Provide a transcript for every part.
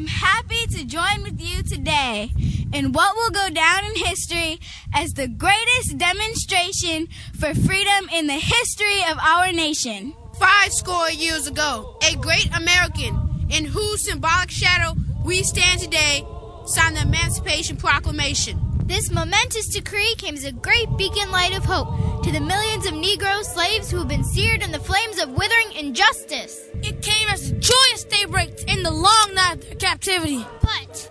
am happy to join with you today in what will go down in history as the greatest demonstration for freedom in the history of our nation. 50 years ago, a great American in whose symbolic shadow we stand today signed the Emancipation Proclamation. This momentous decree came as a great beacon light of hope to the millions of Negro slaves who have been seared in the flames of withering injustice. It came as a joyous daybreak in the long night of their captivity. But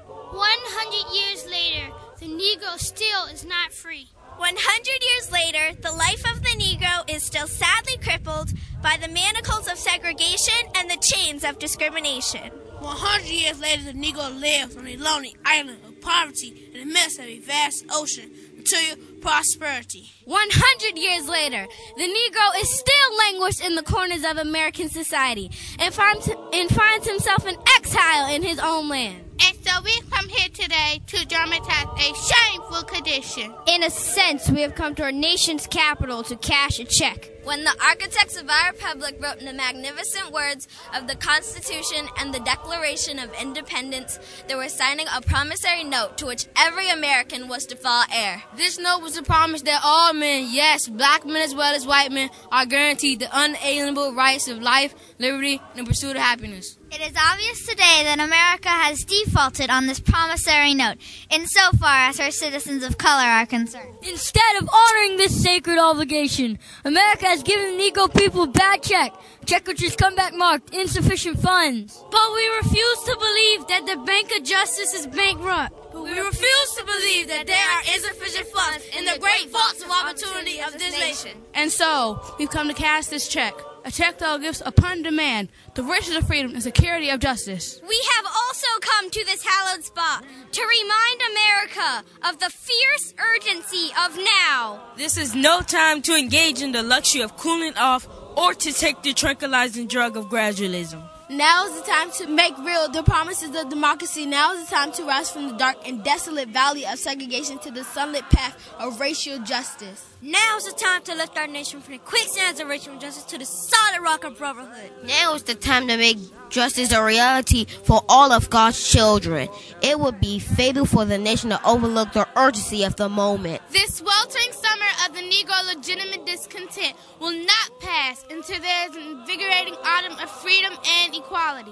100 years later, the Negro still is not free. 100 years later, the life of the Negro is still sadly crippled by the manacles of segregation and the chains of discrimination. 100 years later, the Negro lives on a lonely island of poverty in the midst of a vast ocean of material prosperity. 100 years later, the Negro is still languished in the corners of American society and finds himself in exile in his own land. And so we come here today to dramatize a shameful condition. In a sense, we have come to our nation's capital to cash a check. When the architects of our republic wrote in the magnificent words of the Constitution and the Declaration of Independence, they were signing a promissory note to which every American was to fall heir. This note was a promise that all men, yes, black men as well as white men, are guaranteed the unalienable rights of life, liberty, and the pursuit of happiness. It is obvious today that America has defaulted on this promissory note insofar as her citizens of color are concerned. Instead of honoring this sacred obligation, America has given the Negro people a bad check which has come back marked insufficient funds. But we refuse to believe that the Bank of Justice is bankrupt. But we refuse to believe that there are insufficient funds in the great vaults of opportunity of this nation. And so, we've come to cash this check. A check that gives upon demand the riches of freedom and security of justice. We have also come to this hallowed spot to remind America of the fierce urgency of now. This is no time to engage in the luxury of cooling off or to take the tranquilizing drug of gradualism. Now is the time to make real the promises of democracy. Now is the time to rise from the dark and desolate valley of segregation to the sunlit path of racial justice. Now is the time to lift our nation from the quicksands of racial injustice to the solid rock of brotherhood. Now is the time to make justice a reality for all of God's children. It would be fatal for the nation to overlook the urgency of the moment. This sweltering summer of the Negro legitimate discontent will not pass until there is an invigorating autumn of freedom and equality.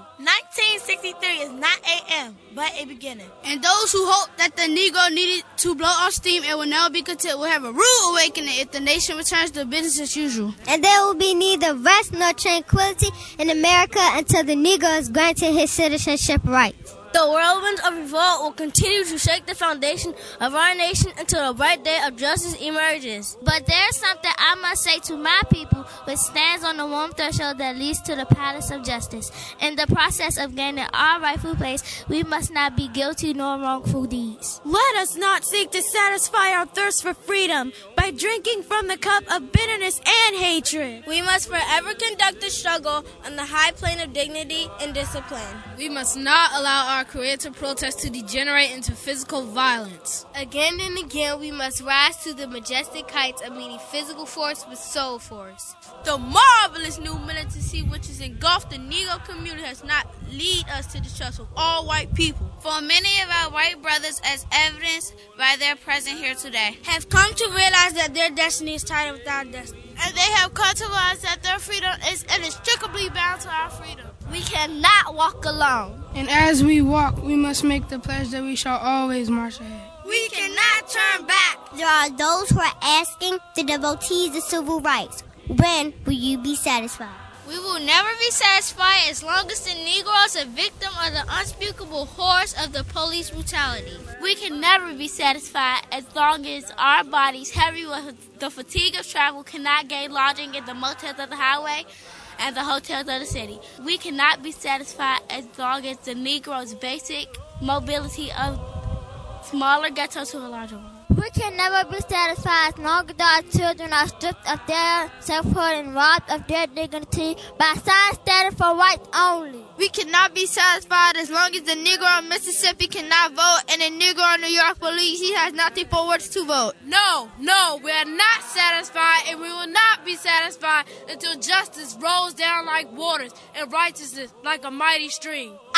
1963 is not a.m., but a beginning. And those who hope that the Negro needed to blow off steam and will never be content will have a rude awakening if the nation returns to business as usual. And there will be neither rest nor tranquility in America until the Negro is granted his citizenship rights. The whirlwinds of revolt will continue to shake the foundation of our nation until the bright day of justice emerges. But there's something I must say to my people which stands on the warm threshold that leads to the palace of justice. In the process of gaining our rightful place, we must not be guilty nor wrongful deeds. Let us not seek to satisfy our thirst for freedom by drinking from the cup of bitterness and hatred. We must forever conduct the struggle on the high plane of dignity and discipline. We must not allow our career to protest to degenerate into physical violence. Again and again, we must rise to the majestic heights of meeting physical force with soul force. The marvelous new militancy which has engulfed the Negro community has not lead us to distrust of all white people. For many of our white brothers, as evidenced by their presence here today, have come to realize that their destiny is tied with our destiny. And they have come to realize that their freedom is inextricably bound to our freedom. We cannot walk alone. And as we walk, we must make the pledge that we shall always march ahead. We cannot turn back. There are those who are asking the devotees of civil rights, when will you be satisfied? We will never be satisfied as long as the Negro is a victim of the unspeakable horrors of the police brutality. We can never be satisfied as long as our bodies, heavy with the fatigue of travel, cannot gain lodging in the motels of the highway and the hotels of the city. We cannot be satisfied as long as the Negro's basic mobility of smaller ghettos to a larger one. We can never be satisfied as long as our children are stripped of their selfhood and robbed of their dignity by signs standing for rights only. We cannot be satisfied as long as the Negro in Mississippi cannot vote and the Negro in New York believes he has nothing for which to vote. No, we are not satisfied, and we will not be satisfied until justice rolls down like waters and righteousness like a mighty stream.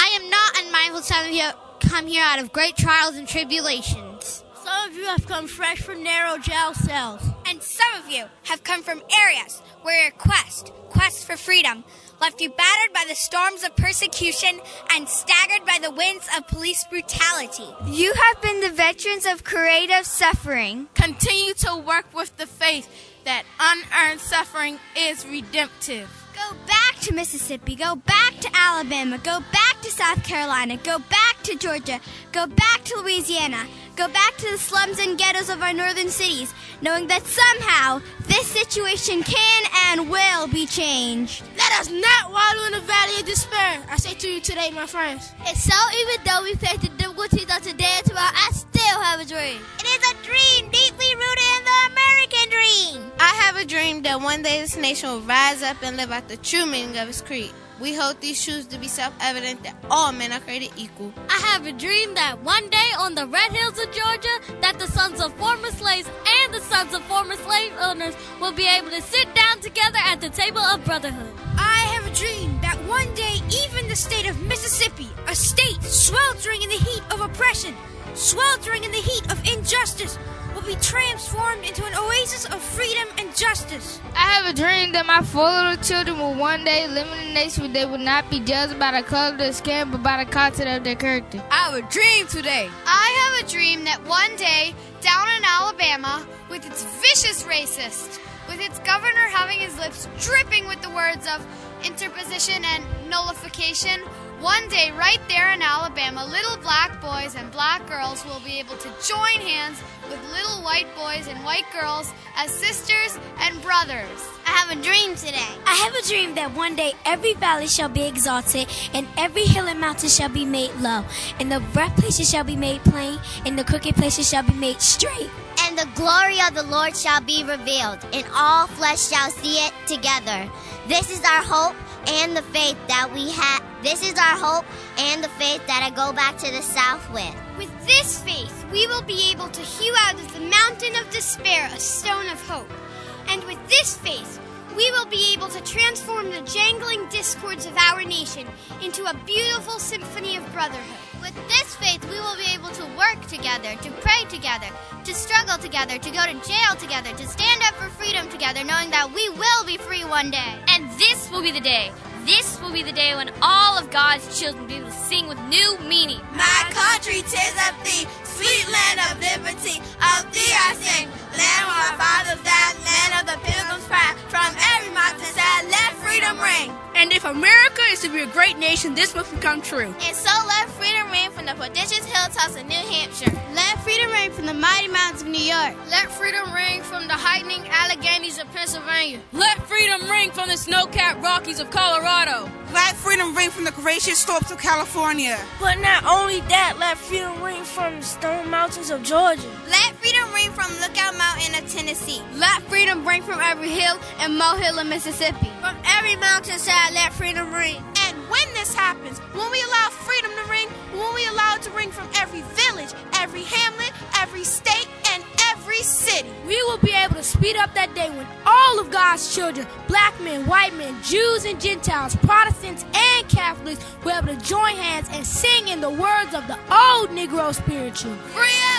I am not unmindful. Some of you come here out of great trials and tribulations. Some of you have come fresh from narrow jail cells. And some of you have come from areas where your quest for freedom, left you battered by the storms of persecution and staggered by the winds of police brutality. You have been the veterans of creative suffering. Continue to work with the faith that unearned suffering is redemptive. Go back to Mississippi, go back to Alabama, go back to South Carolina, go back to Georgia, go back to Louisiana, go back to the slums and ghettos of our northern cities, knowing that somehow this situation can and will be changed. Let us not wallow in the valley of despair. I say to you today, my friends. And so even though we face the difficulties of today and tomorrow, I still have a dream. It is a dream deeply rooted in the American dream. I have a dream that one day this nation will rise up and live out the true meaning of its creed. We hold these truths to be self-evident that all men are created equal. I have a dream that one day on the red hills of Georgia, that the sons of former slaves and the sons of former slave owners will be able to sit down together at the table of brotherhood. I have a dream that one day even the state of Mississippi, a state sweltering in the heat of oppression, sweltering in the heat of injustice, will be transformed into an oasis of freedom and justice. I have a dream that my 4 little children will one day live in a nation where they will not be judged by the color of their skin, but by the content of their character. I have a dream today. I have a dream that one day, down in Alabama, with its vicious racist, with its governor having his lips dripping with the words of interposition and nullification, one day right there in Alabama, little black boys and black girls will be able to join hands with little white boys and white girls as sisters and brothers. I have a dream today. I have a dream that one day every valley shall be exalted, and every hill and mountain shall be made low, and the rough places shall be made plain, and the crooked places shall be made straight. And the glory of the Lord shall be revealed, and all flesh shall see it together. This is our hope and the faith that we have. This is our hope and the faith that I go back to the South with. With this faith, we will be able to hew out of the mountain of despair a stone of hope. And with this faith, we will be able to transform the jangling discords of our nation into a beautiful symphony of brotherhood. With this faith, we will be able to work together, to pray together, to struggle together, to go to jail together, to stand up for freedom together, knowing that we will be free one day. And this will be the day. This will be the day when all of God's children will be able to sing with new meaning. My country, 'tis of thee, sweet land of liberty. Of thee I sing, land where my fathers died, land of the pilgrim's pride. From every mountainside, let freedom ring. And if America is to be a great nation, this must become true. And so let freedom ring from the prodigious hilltops of New Hampshire. Let freedom ring from the mighty mountains of New York. Let freedom ring from the heightening Alleghenies of Pennsylvania. Let freedom ring from the snow-capped Rockies of Colorado. Let freedom ring from the gracious slopes of California. But not only that, let freedom ring from the stone mountains of Georgia. Let freedom ring from Lookout Mountain of Tennessee. Let freedom ring from every hill and molehill of Mississippi. From every mountainside, let freedom ring. And when this happens, when we allow freedom to ring, when we allow it to ring from every village, every hamlet, every state, and every city, we will be able to speed up that day when all of God's children, black men, white men, Jews and Gentiles, Protestants and Catholics, will be able to join hands and sing in the words of the old Negro spiritual. Free